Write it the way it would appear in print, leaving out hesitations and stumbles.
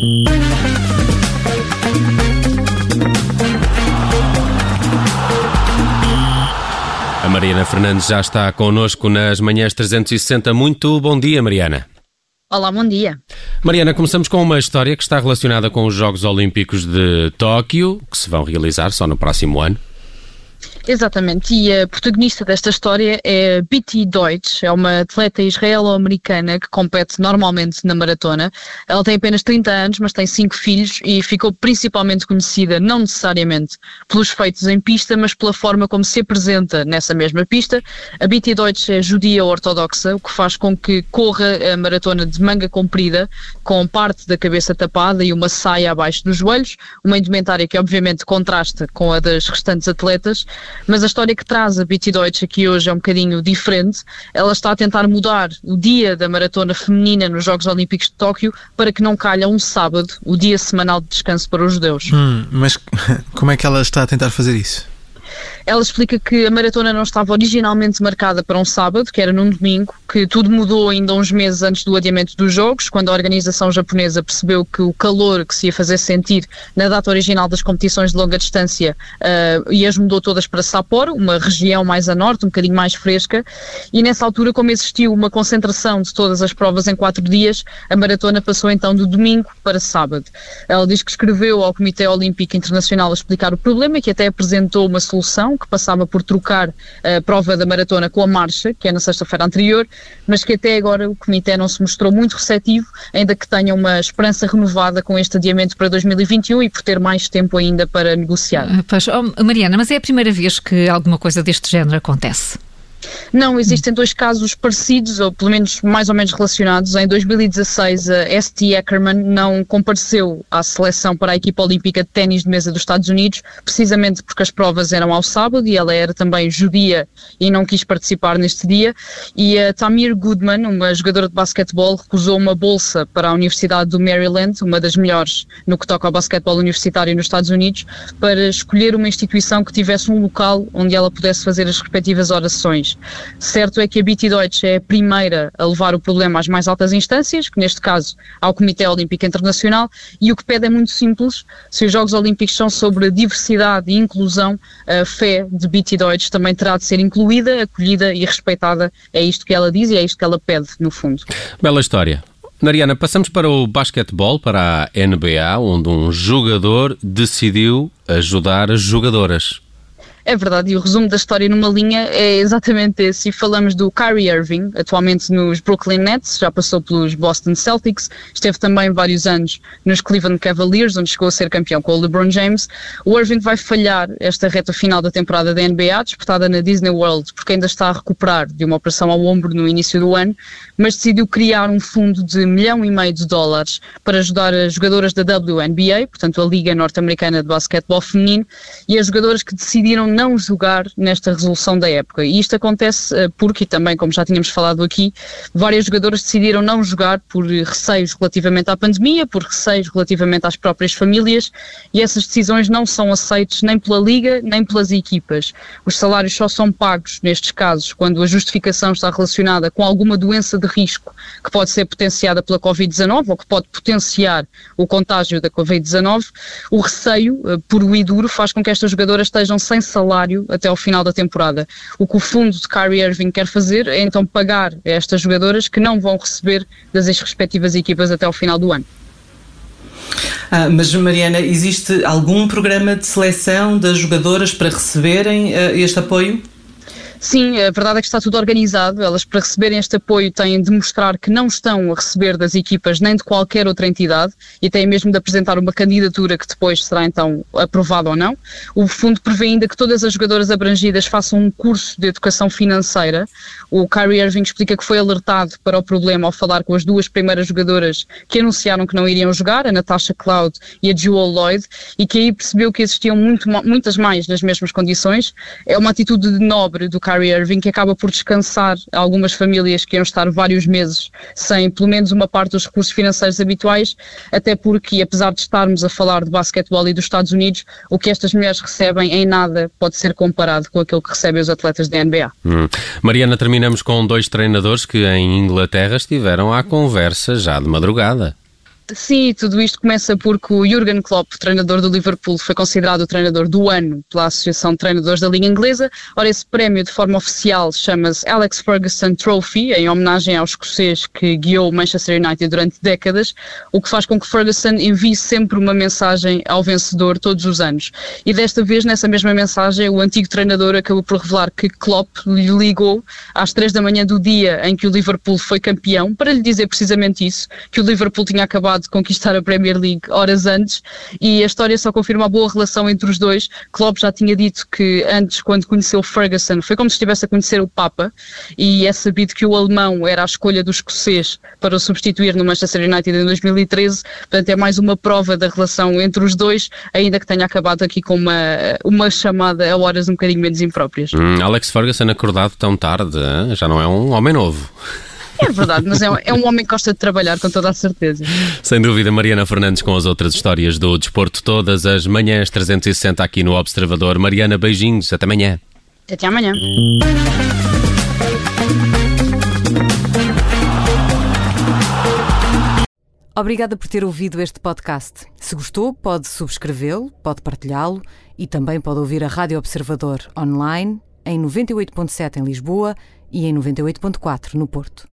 A Mariana Fernandes já está connosco nas manhãs 360. Muito bom dia, Mariana. Olá, bom dia. Mariana, começamos com uma história que está relacionada com os Jogos Olímpicos de Tóquio, que se vão realizar só no próximo ano. Exatamente, e a protagonista desta história é Bitty Deutsch, é uma atleta israelo-americana que compete normalmente na maratona. Ela tem apenas 30 anos, mas tem 5 filhos e ficou principalmente conhecida, não necessariamente pelos feitos em pista, mas pela forma como se apresenta nessa mesma pista. A Bitty Deutsch é judia ortodoxa, o que faz com que corra a maratona de manga comprida, com parte da cabeça tapada e uma saia abaixo dos joelhos, uma indumentária que obviamente contrasta com a das restantes atletas. Mas a história que traz a Bitty Deutsch aqui hoje é um bocadinho diferente. Ela está a tentar mudar o dia da maratona feminina nos Jogos Olímpicos de Tóquio para que não calha um sábado, o dia semanal de descanso para os judeus. Mas como é que ela está a tentar fazer isso? Ela explica que a maratona não estava originalmente marcada para um sábado, que era num domingo, que tudo mudou ainda uns meses antes do adiamento dos Jogos, quando a organização japonesa percebeu que o calor que se ia fazer sentir na data original das competições de longa distância e as mudou todas para Sapporo, uma região mais a norte, um bocadinho mais fresca, e nessa altura, como existiu uma concentração de todas as provas em 4 dias, a maratona passou então do domingo para sábado. Ela diz que escreveu ao Comitê Olímpico Internacional a explicar o problema e que até apresentou uma solução que passava por trocar a prova da maratona com a marcha, que é na sexta-feira anterior, mas que até agora o Comitê não se mostrou muito receptivo, ainda que tenha uma esperança renovada com este adiamento para 2021 e por ter mais tempo ainda para negociar. Pois, Mariana, mas é a primeira vez que alguma coisa deste género acontece? Não, existem 2 casos parecidos, ou pelo menos mais ou menos relacionados. Em 2016, a St. Ackerman não compareceu à seleção para a equipa olímpica de ténis de mesa dos Estados Unidos, precisamente porque as provas eram ao sábado e ela era também judia e não quis participar neste dia. E a Tamir Goodman, uma jogadora de basquetebol, recusou uma bolsa para a Universidade do Maryland, uma das melhores no que toca ao basquetebol universitário nos Estados Unidos, para escolher uma instituição que tivesse um local onde ela pudesse fazer as respectivas orações. Certo é que a Bitty Deutsch é a primeira a levar o problema às mais altas instâncias, que neste caso ao Comitê Olímpico Internacional, e o que pede é muito simples. Se os Jogos Olímpicos são sobre diversidade e inclusão, a fé de Bitty Deutsch também terá de ser incluída, acolhida e respeitada. É isto que ela diz e é isto que ela pede, no fundo. Bela história. Mariana, passamos para o basquetebol, para a NBA, onde um jogador decidiu ajudar as jogadoras. É verdade, e o resumo da história numa linha é exatamente esse, e falamos do Kyrie Irving, atualmente nos Brooklyn Nets, já passou pelos Boston Celtics, esteve também vários anos nos Cleveland Cavaliers, onde chegou a ser campeão com o LeBron James. O Irving vai falhar esta reta final da temporada da NBA, disputada na Disney World, porque ainda está a recuperar de uma operação ao ombro no início do ano, mas decidiu criar um fundo de $1,5 milhão para ajudar as jogadoras da WNBA, portanto a Liga Norte-Americana de Basquetebol Feminino, e as jogadoras que decidiram não jogar nesta resolução da época. E isto acontece porque, e também como já tínhamos falado aqui, várias jogadoras decidiram não jogar por receios relativamente à pandemia, por receios relativamente às próprias famílias, e essas decisões não são aceitas nem pela Liga, nem pelas equipas. Os salários só são pagos nestes casos quando a justificação está relacionada com alguma doença de risco que pode ser potenciada pela Covid-19 ou que pode potenciar o contágio da Covid-19. O receio, puro e duro, faz com que estas jogadoras estejam sem salário até ao final da temporada. O que o fundo de Kyrie Irving quer fazer é então pagar a estas jogadoras que não vão receber das respectivas equipas até ao final do ano. Mas Mariana, existe algum programa de seleção das jogadoras para receberem este apoio? Sim, a verdade é que está tudo organizado. Elas, para receberem este apoio, têm de mostrar que não estão a receber das equipas nem de qualquer outra entidade e têm mesmo de apresentar uma candidatura que depois será então aprovada ou não. O fundo prevê ainda que todas as jogadoras abrangidas façam um curso de educação financeira. O Kyrie Irving explica que foi alertado para o problema ao falar com as 2 primeiras jogadoras que anunciaram que não iriam jogar, a Natasha Cloud e a Jewel Lloyd, e que aí percebeu que existiam muitas mais nas mesmas condições. É uma atitude nobre do Kyrie Irving, que acaba por descansar algumas famílias que iam estar vários meses sem pelo menos uma parte dos recursos financeiros habituais, até porque, apesar de estarmos a falar de basquetebol e dos Estados Unidos, o que estas mulheres recebem em nada pode ser comparado com aquilo que recebem os atletas da NBA. Mariana, terminamos com 2 treinadores que em Inglaterra estiveram à conversa já de madrugada. Sim, tudo isto começa porque o Jürgen Klopp, treinador do Liverpool, foi considerado o treinador do ano pela Associação de Treinadores da Liga Inglesa. Ora, esse prémio de forma oficial chama-se Alex Ferguson Trophy, em homenagem ao escocês que guiou o Manchester United durante décadas, o que faz com que Ferguson envie sempre uma mensagem ao vencedor todos os anos. E desta vez, nessa mesma mensagem, o antigo treinador acabou por revelar que Klopp lhe ligou às 3 da manhã do dia em que o Liverpool foi campeão, para lhe dizer precisamente isso, que o Liverpool tinha acabado de conquistar a Premier League horas antes, e a história só confirma a boa relação entre os dois. Klopp já tinha dito que antes, quando conheceu Ferguson, foi como se estivesse a conhecer o Papa, e é sabido que o alemão era a escolha do escocês para o substituir no Manchester United em 2013, portanto é mais uma prova da relação entre os dois, ainda que tenha acabado aqui com uma chamada a horas um bocadinho menos impróprias. Alex Ferguson acordado tão tarde, hein? Já não é um homem novo. É verdade, mas é um homem que gosta de trabalhar, com toda a certeza. Sem dúvida, Mariana Fernandes com as outras histórias do desporto todas as manhãs 360 aqui no Observador. Mariana, beijinhos, até amanhã. Até amanhã. Obrigada por ter ouvido este podcast. Se gostou, pode subscrevê-lo, pode partilhá-lo e também pode ouvir a Rádio Observador online em 98.7 em Lisboa e em 98.4 no Porto.